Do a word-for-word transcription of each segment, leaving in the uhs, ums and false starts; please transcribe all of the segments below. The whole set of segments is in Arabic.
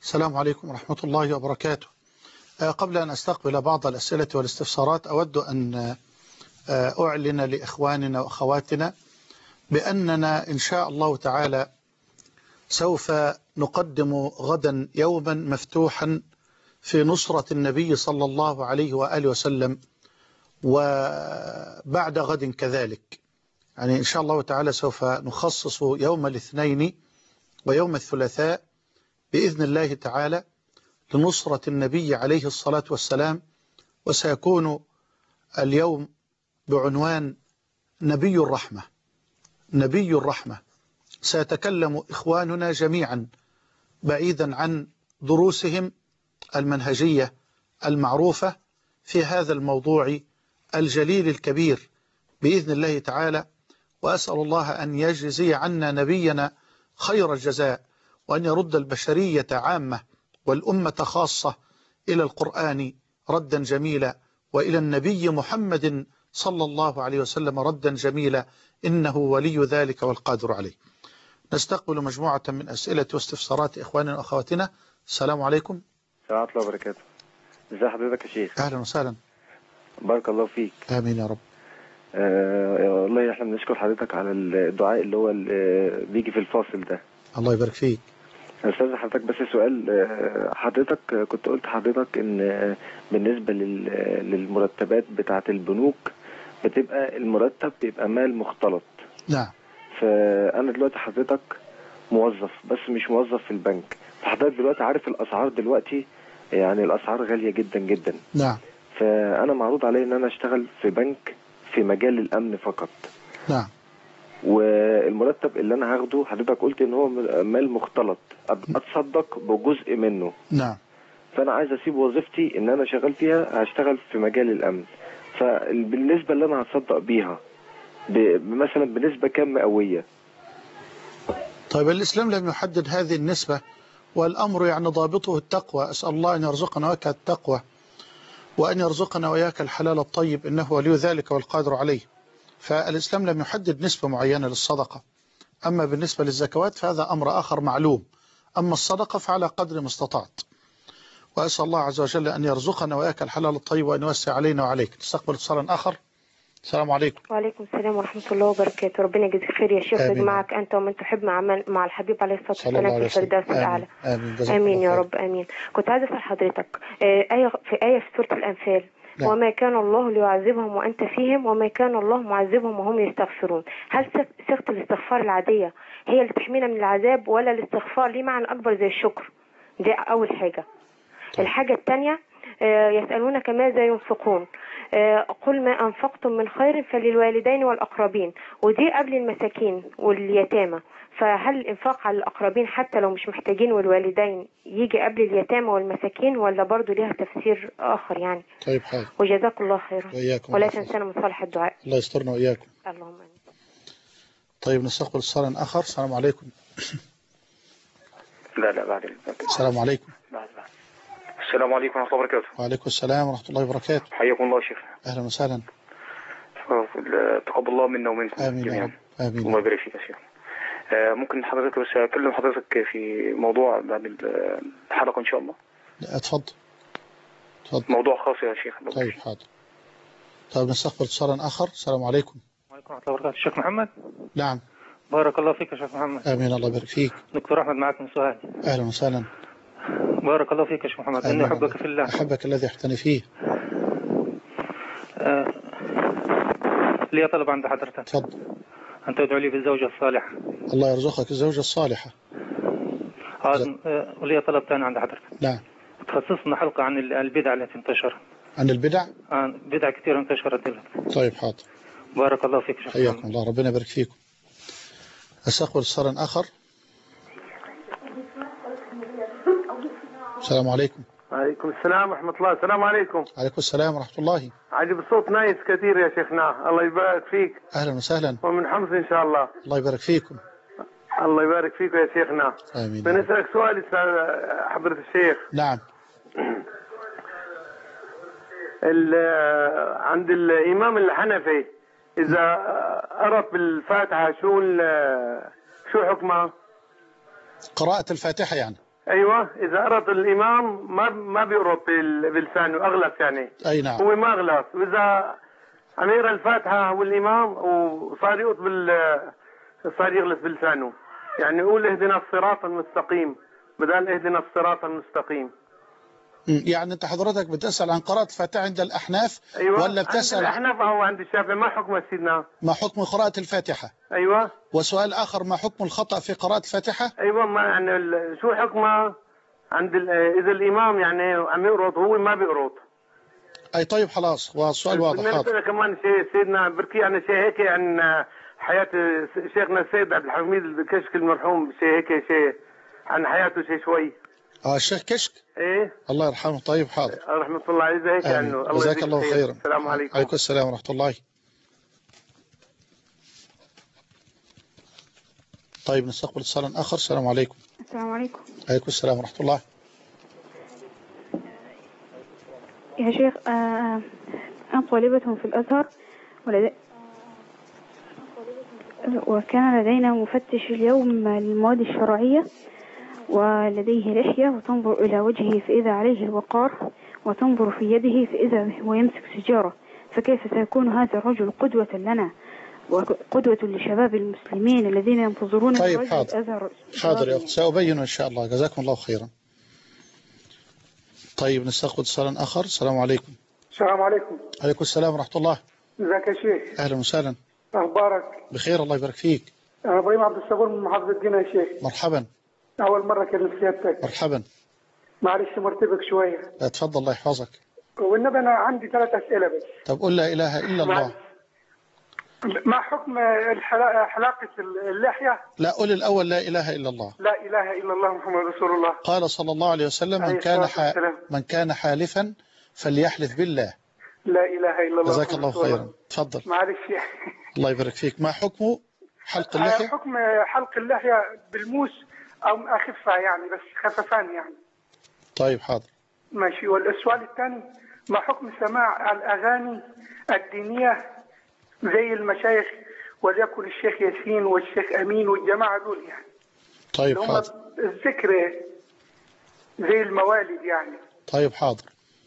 السلام عليكم ورحمة الله وبركاته. قبل أن أستقبل بعض الأسئلة والاستفسارات أود أن أعلن لإخواننا وأخواتنا بأننا إن شاء الله تعالى سوف نقدم غدا يوما مفتوحا في نصرة النبي صلى الله عليه وآله وسلم، وبعد غد كذلك. يعني إن شاء الله تعالى سوف نخصص يوم الاثنين ويوم الثلاثاء بإذن الله تعالى لنصرة النبي عليه الصلاة والسلام، وسيكون اليوم بعنوان نبي الرحمة. نبي الرحمة. سيتكلم إخواننا جميعا بعيدا عن دروسهم المنهجية المعروفة في هذا الموضوع الجليل الكبير بإذن الله تعالى، وأسأل الله أن يجزي عنا نبينا خير الجزاء، وأن يرد البشرية عامة والأمة خاصة إلى القرآن ردا جميلا، وإلى النبي محمد صلى الله عليه وسلم ردا جميلا، إنه ولي ذلك والقادر عليه. نستقبل مجموعة من أسئلة واستفسارات إخواننا وأخواتنا. السلام عليكم. السلام ورحمة الله وبركاته. ازي حضرتك يا شيخ؟ أهلا وسهلا. بارك الله فيك. آمين يا رب. آه والله احنا بنشكر حضرتك على الدعاء اللي هو اللي بيجي في الفاصل ده. الله يبارك فيك. استاذ حضرتك بس سؤال، حضرتك كنت قلت حضرتك ان بالنسبة للمرتبات بتاعة البنوك بتبقى المرتب بيبقى مال مختلط. نعم. فأنا دلوقتي حضرتك موظف بس مش موظف في البنك، فحضرتك دلوقتي عارف الأسعار دلوقتي، يعني الأسعار غالية جدا جدا. نعم. فأنا معروض علي ان انا اشتغل في بنك في مجال الأمن فقط. نعم. والمرتب اللي انا هاخده حضرتك قلت ان هو مال مختلط، اتصدق بجزء منه. نعم. فانا عايز اسيب وظيفتي ان انا شغال فيها، هشتغل في مجال الامن. فبالنسبه اللي انا هتصدق بيها مثلا بنسبه كام مئويه؟ طيب الاسلام لم يحدد هذه النسبه، والامر يعني ضابطه التقوى. اسال الله ان يرزقنا وياك التقوى، وان يرزقنا وياك الحلال الطيب، انه ولي ذلك والقادر عليه. فالإسلام لم يحدد نسبة معينة للصدقة. أما بالنسبة للزكوات فهذا أمر آخر معلوم، أما الصدقة فعلى قدر ما استطعت. وأسأل الله عز وجل أن يرزقنا وإياك الحلال الطيب، وأن يوسع علينا وعليك. نستقبل اتصالا آخر. السلام عليكم. وعليكم السلام ورحمة الله وبركاته. ربنا يجزيك خير يا شيخ، ويجمعك أنت ومن تحب مع مع الحبيب عليه الصلاة والسلام في الفردوس الأعلى. آمين. آمين يا رب آمين. كنت عايزة أسأل حضرتك آية في آية في سورة الأنفال، لا. وما كان الله ليعذبهم وأنت فيهم وما كان الله معذبهم وهم يستغفرون. هل صيغة الاستغفار العادية هي اللي تحمينا من العذاب، ولا الاستغفار ليه معنى أكبر زي الشكر؟ دي أول حاجة. طيب. الحاجة الثانية يسألونك ماذا ينفقون، قل ما أنفقتم من خير فللوالدين والأقربين، ودي قبل المساكين واليتامى. فهل الإنفاق على الأقربين حتى لو مش محتاجين والوالدين يجي قبل اليتامى والمساكين، ولا برضو ليها تفسير آخر يعني؟ طيب حاضر. وجزاك الله خيرا، ولا تنسانا من صالح الدعاء. الله يسترنا وإياكم. اللهم آمين. طيب نستقبل اتصالا آخر. السلام عليكم. لا لا بعد السلام عليكم. بعد بعد السلام عليكم ورحمة الله وبركاته. وعليكم السلام ورحمة الله وبركاته. حياكم الله شيخ. أهلا وسهلا. تقبل الله منا ومنكم آمين جميعا. آمين. الله يبارك فيك يا شيخ. ممكن حضرتك بس أكلم حضرتك في موضوع بعد الحلقة إن شاء الله؟ اتفضل اتفضل. موضوع خاص يا شيخ. طيب حاضر. طيب نستقبل اتصالا آخر. السلام عليكم. وعليكم ورحمة الله وبركاته. الشيخ محمد. نعم. بارك الله فيك يا شيخ محمد. آمين. الله يبارك فيك. دكتور أحمد معك من سؤال. أهلا وسهلا. بارك الله فيك يا شيخ محمد. إني أحبك في الله. أحبك الذي أحببتني فيه. آه... لي طلب عند حضرتك. تفضل. أن تدعو لي بالزوجة الصالحة. الله يرزقك الزوجة الصالحة. آه... ولي طلب ثاني عند حضرتك. نعم. تخصصنا حلقة عن البدع التي انتشرت. عن البدع؟ آه بدع كثير انتشرت دلوقتي. طيب حاضر. بارك الله فيك شيخ. حياكم الله، ربنا يبارك فيكم. أستقبل اتصالا آخر. السلام عليكم. وعليكم السلام ورحمة الله. السلام عليكم. عليكم السلام ورحمة الله. عجب الصوت نايس كثير يا شيخنا، الله يبارك فيك. أهلا وسهلا. ومن حمص إن شاء الله. الله يبارك فيكم. الله يبارك فيك يا شيخنا. آمين. بنسألك سؤال حضرة الشيخ. نعم. عند الإمام الحنفي إذا قرأ بالفاتحة شو شو حكمها؟ قراءة الفاتحة يعني؟ ايوه اذا قرأت الامام ما ما بيقرط بال- بلسانه، اغلط يعني. أي نعم. هو ما اغلط، واذا عم يقرا الفاتحه والامام وصار يقط بال صار يغلط بلسانه، يعني يقول اهدنا الصراط المستقيم بدل اهدنا الصراط المستقيم. م، يعني أنت حضرتك بتسأل عن قراءة الفاتحة عند الأحناف ايوه ولا عند بتسأل الاحناف او عند الشافعي، ما حكم سيدنا؟ ما حكم قراءة الفاتحة؟ ايوه وسؤال آخر، ما حكم الخطأ في قراءة الفاتحة؟ ايوه ما يعني ال- شو حكمه عند ال- اذا الامام يعني عم يقرط هو ما بيقرط. أي طيب خلاص، والسؤال واضح. بدنا حاضر. نسأل كمان شيء سيدنا بركي يعني شيء هيك عن حياة شيخنا السيد عبد الحميد الكشك المرحوم، شيء هيك شيء عن حياته شيء شوي. آه الشيخ كشك ايه الله يرحمه. طيب حاضر. رحمة الله عليه هيك آمين. عنه. الله جزاك يجزيك الله خير. خيرا. السلام عليكم. عليكم السلام ورحمة الله. طيب نستقبل اتصالا آخر. السلام عليكم. السلام عليكم عليكم السلام ورحمة الله. يا شيخ. آه، أنا طالبة في الأزهر ولدي وكان لدينا مفتش اليوم للمواد الشرعية ولديه لحية وتنظر إلى وجهه فإذا عليه الوقار وتنظر في يده فإذا هو يمسك سجارة، فكيف سيكون هذا الرجل قدوة لنا وقدوة لشباب المسلمين الذين ينتظرون طيب رجل حاضر. الأزهر؟ حاضر يا أخت، سأبين إن شاء الله. جزاكم الله خيرا. طيب نستقبل اتصالا آخر. السلام عليكم. السلام عليكم. عليكم السلام ورحمة الله. ازيك يا شيخ؟ أهلا وسهلا. اخبارك؟ بخير الله يبارك فيك. انا ابراهيم عبد الصبور من محافظة جنة يا شيخ. مرحبا. اول مرة كلمت سيادتك. مرحبا. معلش مرتبك شوية. اتفضل الله يحفظك. والنبي انا عندي ثلاث اسئلة بس. طب قل لا إله إلا الله. ما حكم الحلا- حلاقة اللحية؟ لا، قل الأول لا إله إلا الله. لا إله إلا الله محمد رسول الله. قال صلى الله عليه وسلم من عليه كان الصلاة ح... والسلام. من كان حالفا فليحلف بالله. لا إله إلا الله. جزاك محمد الله رسول خيرا. تفضل. معلش الله يبارك فيك. ما حكم حلق اللحية؟ حكم حلق اللحية بالموس أو أخفها يعني، بس خففان يعني. طيب حاضر. ماشي. والسؤال الثاني، ما حكم سماع الأغاني الدينية زي المشايخ وليكن الشيخ ياسين والشيخ أمين والجماعة دول يعني؟ طيب هم حاضر. الذكر زي الموالد يعني. طيب حاضر.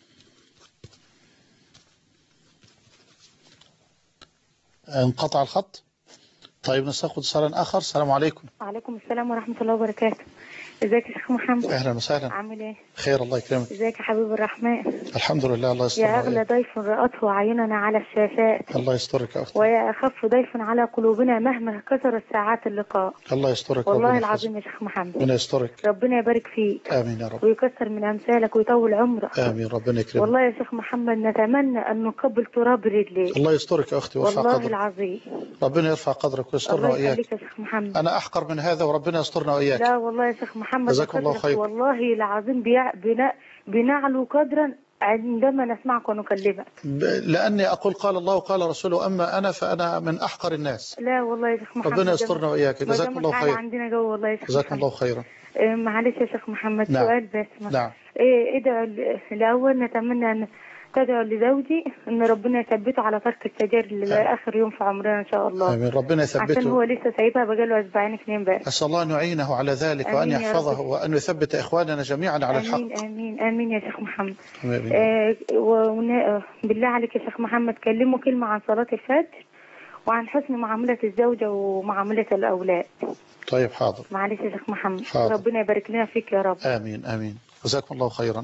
انقطع الخط. طيب نستقبل اتصالا آخر. السلام عليكم. وعليكم السلام ورحمة الله وبركاته. ازيك يا شيخ محمد؟ أهلا وسهلا. عامل ايه؟ خير الله يكرمك. ازيك يا حبيب الرحمن؟ الحمد لله. الله يستر يا أغلى عليك. ضيف رأته عيننا على الشاشات، الله يسترك يا أختي. ويا أخف ضيف على قلوبنا مهما كثرت ساعات اللقاء. الله يسترك. والله ربنا العظيم يحفظك. يا شيخ محمد، ربنا يسترك. ربنا يبارك فيك آمين يا رب. ويكثر من أمثالك ويطول عمرك. آمين ربنا يكرمك. والله يا شيخ محمد نتمنى أن نقبل تراب رجليك. الله يسترك يا أختي ويرفع والله قدرك. العظيم ربنا يرفع قدرك ويسترنا الله وإياك. يخليك يا شيخ محمد. أنا أحقر من هذا وربنا يسترنا وإياك. لا والله يا شيخ محمد جزاكم الله قدرك خير. والله العظيم بيع... بنا... بنعلو قدرا عندما نسمعك ونكلمك. ب- لأني أقول قال الله وقال رسوله، أما أنا فأنا من أحقر الناس. لا والله يا شيخ محمد ربنا يسترنا وإياك. ما جزاكم دام الله الحال خير. عندنا جو والله يا شيخ جزاكم محمد. الله خيرا. إيه معلش يا شيخ محمد نعم. سؤال بس ما. نعم. إيه ادعو ل- الأول نتمنى أن تدعو لزوجي أن ربنا يثبته على ترك السجاير لآخر يوم في عمرنا إن شاء الله. آمين ربنا عشان هو يثبته. لسه سايبها بقاله أسبوعين اثنين بس. أسأل الله أن يعينه على ذلك وأن آمين يا يحفظه رب. وأن يثبت إخواننا جميعا على الحق. آمين آمين آمين يا شيخ محمد. آمين. آه ون- بالله عليك يا شيخ محمد كلموا كلمة عن صلاة الفجر وعن حسن معاملة الزوجة ومعاملة الأولاد. طيب حاضر. معلش يا شيخ محمد. حاضر. ربنا يبارك لنا فيك يا رب. آمين آمين. جزاكم الله خيرا.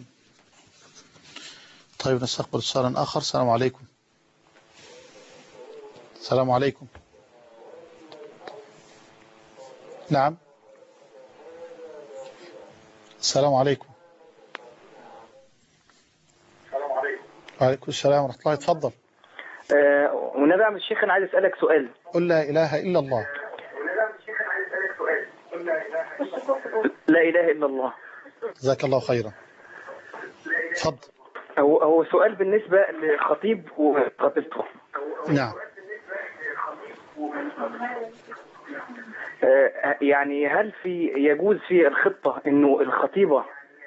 طيب نستقبل اتصالا آخر. السلام عليكم. السلام عليكم. نعم. السلام عليكم. السلام عليكم. وعليكم السلام ورحمة الله. اتفضل. آه ونبي عم الشيخ أنا عايز أسألك سؤال. قل لا إله إلا الله. لا إله إلا الله. جزاك الله خيرا. اتفضل. هو هو سؤال بالنسبة لخطيب وخطيبته. نعم. آه يعني هل في يجوز في الخطة إنه الخطيبة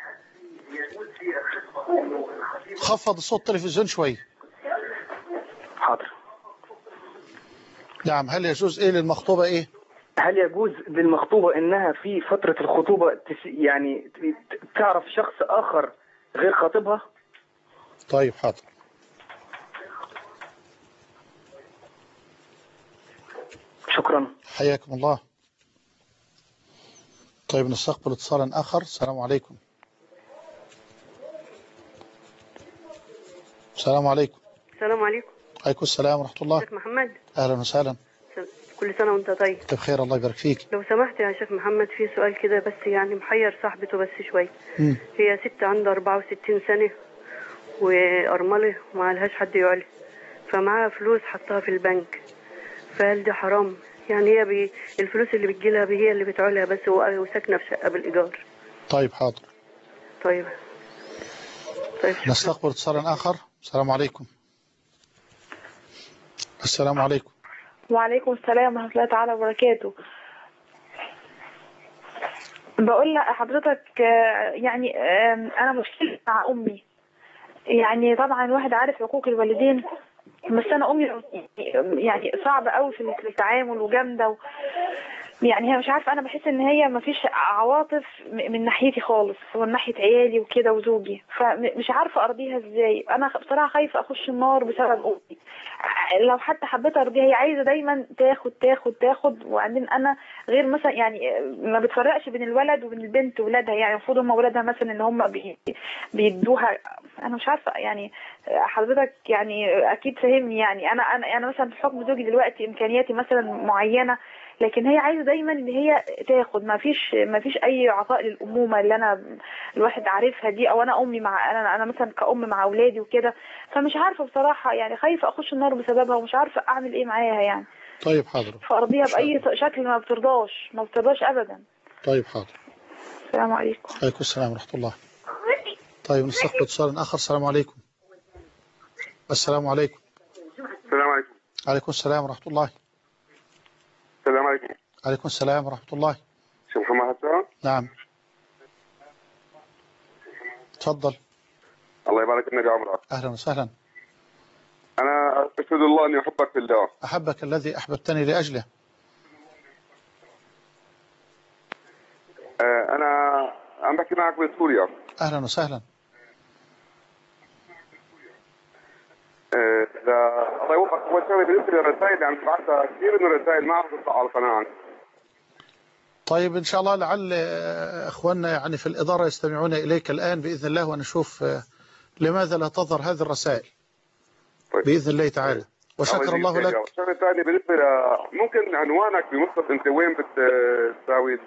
خفض صوت التلفزيون شوي. حاضر. نعم. هل يجوز إيه للمخطوبة إيه؟ هل يجوز للمخطوبة إنها في فترة الخطوبة يعني تعرف شخص آخر غير خطيبها؟ طيب حاضر. شكرا. حياكم الله. طيب نستقبل اتصالا آخر. السلام عليكم. السلام عليكم. السلام عليكم. عليكم السلام ورحمة الله. شيخ محمد. أهلا وسهلا. كل سنة وانت طيب. بخير الله يبارك فيك. لو سمحت يا شيخ محمد في سؤال كده بس يعني محير صاحبته بس شوي. مم. هي ست عندها أربعة وستين سنة وأرملة وما لهاش حد يعلي، فمعاها فلوس حطها في البنك، فهل ده حرام؟ يعني هي بي الفلوس اللي بتجيلها هي اللي بتعولها بس وساكنة في شقة بالإيجار. طيب حاضر. طيب. طيب نستقبل اتصالا آخر. السلام عليكم. السلام عليكم. وعليكم السلام ورحمة الله تعالى وبركاته. بقول لحضرتك يعني أنا مشكلة مع أمي، يعني طبعا الواحد عارف حقوق الوالدين، بس أنا أمي يعني صعبة قوي في التعامل وجامدة و... يعني هي مش عارفة، أنا بحس إن هي مفيش عواطف من ناحيتي خالص ومن ناحية عيالي وكده وزوجي، فمش عارفة أرضيها إزاي. أنا بصراحة خايفة أخش النار بسبب أمي، لو حتى حبيت أرضيها هي عايزة دايما تاخد تاخد تاخد، وبعدين أنا غير مثلا يعني ما بتفرقش بين الولد وبين البنت وولادها، يعني المفروض هم ولادها مثلا إن هم بيدوها. أنا مش عارفة يعني حضرتك يعني أكيد فهمني، يعني أنا أنا أنا مثلا بحكم زوجي دلوقتي إمكانياتي مثلا معينة، لكن هي عايزه دايما ان هي تاخد، ما فيش ما فيش اي عطاء للامومه اللي انا الواحد عارفها دي، او انا امي مع انا انا مثلا كأم مع اولادي وكده، فمش عارفه بصراحه يعني خايفه اخش النار بسببها ومش عارفه اعمل ايه معاها يعني. طيب حاضر. فارضيها باي شكل ما بترضاش ما بترضاش ابدا. طيب حاضر. السلام عليكم. عليكم السلام ورحمه الله. طيب نستقبل اتصال اخر. السلام عليكم. السلام عليكم. السلام عليكم. عليكم السلام ورحمه الله. السلام عليكم. عليكم السلام ورحمة الله. شيخ محمد حسان. نعم. تفضل. الله يبارك لنا بعمرك. أهلا وسهلا. أنا أشهد الله أني أحبك في الله. أحبك الذي أحببتني لأجله. آه أنا عم بحكي معك من سوريا. أهلا وسهلا. آه الله يوفقك. أول شغلة بالنسبة للرسائل اللي عم تبعثها كثير من الرسائل ما عم تطلع على القناة. طيب إن شاء الله لعل أخواننا يعني في الإدارة يستمعون إليك الآن بإذن الله، ونشوف لماذا لا تظهر هذه الرسائل. طيب. بإذن الله تعالى. وشكر الله لك. الشغلة الثانية بالنسبة ممكن عنوانك بمصر أنت وين بتساوي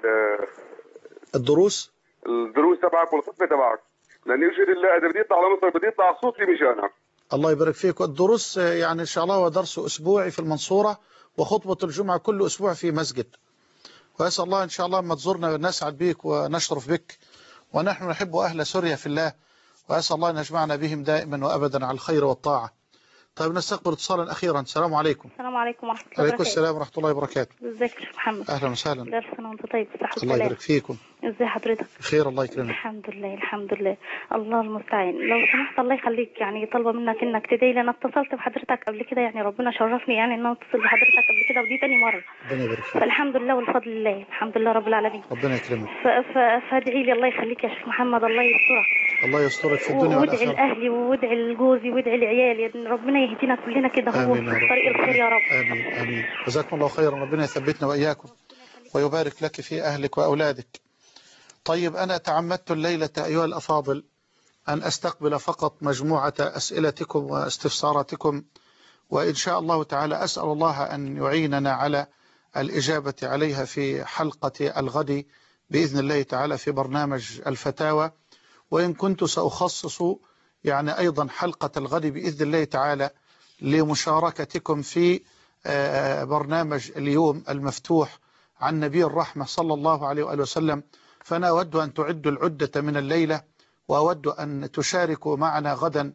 الدروس؟ الدروس تبعك والخطبة تبعك، لأن يشهد الله إذا بدي يطلع على مصر بدي يطلع صوتي مشانك. الله يبارك فيك. والدروس يعني إن شاء الله هو درس أسبوعي في المنصورة، وخطبة الجمعة كل أسبوع في مسجد. وأسأل الله إن شاء الله ما تزورنا نسعد بك ونشرف بك، ونحن نحب أهل سوريا في الله، وأسأل الله أن يجمعنا بهم دائما وأبدا على الخير والطاعة. طيب نستقبل اتصالا أخيرا. السلام عليكم. السلام عليكم ورحمة الله وبركاته. عليكم السلام ورحمة الله وبركاته. ازيك يا شيخ محمد؟ أهلا وسهلا. كل سنة وأنت طيب بالصحة والسلامة. الله يبارك فيكم. ازي حضرتك؟ بخير الله يكرمك. الحمد لله الحمد لله. الله المستعان. لو سمحت الله يخليك يعني طالبة منك انك تدعي لي. انا اتصلت بحضرتك قبل كده، يعني ربنا شرفني يعني ان انا اتصل بحضرتك قبل كده، ودي تاني مرة. ربنا يبارك فيك. فالحمد لله والفضل لله، الحمد لله رب العالمين. ربنا يكرمك. فادعي لي الله يخليك يا شيخ محمد، الله يسترك. الله يسترك في الدنيا والآخرة. والآخرة. وادعي لأهلي وادعي لجوزي وادعي لعيالي، ربنا يهدينا كلنا كده هو في طريق الخير يا رب. آمين آمين. جزاكم الله خيرا. ربنا يثبتنا وإياكم ويبارك لك في أهلك وأولادك. طيب أنا تعمدت الليلة أيها الأفاضل أن أستقبل فقط مجموعة أسئلتكم واستفساراتكم، وإن شاء الله تعالى أسأل الله أن يعيننا على الإجابة عليها في حلقة الغد بإذن الله تعالى في برنامج الفتاوى. وإن كنت سأخصص يعني أيضا حلقة الغد بإذن الله تعالى لمشاركتكم في برنامج اليوم المفتوح عن نبي الرحمة صلى الله عليه وآله وسلم. فأنا أود أن تعدوا العدة من الليلة، وأود أن تشاركوا معنا غدا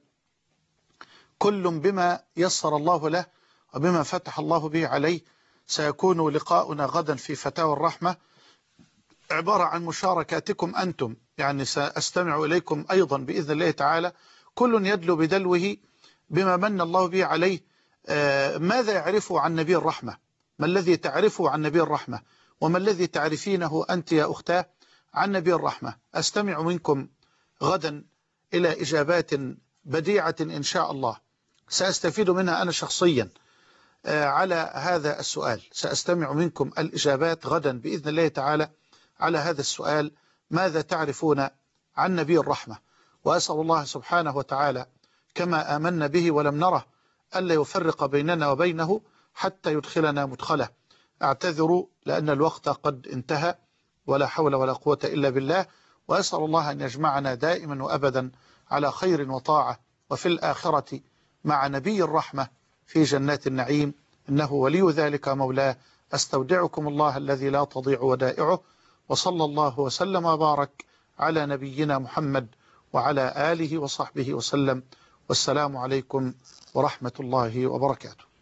كل بما يسر الله له وبما فتح الله به عليه. سيكون لقاؤنا غدا في فتاوى الرحمة عبارة عن مشاركاتكم أنتم، يعني سأستمع إليكم أيضا بإذن الله تعالى، كل يدلو بدلوه بما من الله به عليه. ماذا يعرفه عن نبي الرحمة؟ ما الذي تعرفه عن نبي الرحمة؟ وما الذي تعرفينه أنت يا أختاه عن نبي الرحمة؟ أستمع منكم غدا إلى إجابات بديعة إن شاء الله سأستفيد منها أنا شخصيا على هذا السؤال. سأستمع منكم الإجابات غدا بإذن الله تعالى على هذا السؤال: ماذا تعرفون عن نبي الرحمة؟ وأسأل الله سبحانه وتعالى كما آمنا به ولم نره ألا يفرق بيننا وبينه حتى يدخلنا مدخله. أعتذر لأن الوقت قد انتهى، ولا حول ولا قوة إلا بالله، وأسأل الله أن يجمعنا دائما وأبدا على خير وطاعة، وفي الآخرة مع نبي الرحمة في جنات النعيم، إنه ولي ذلك مولاه. أستودعكم الله الذي لا تضيع ودائعه، وصلى الله وسلم وبارك على نبينا محمد وعلى آله وصحبه وسلم، والسلام عليكم ورحمة الله وبركاته.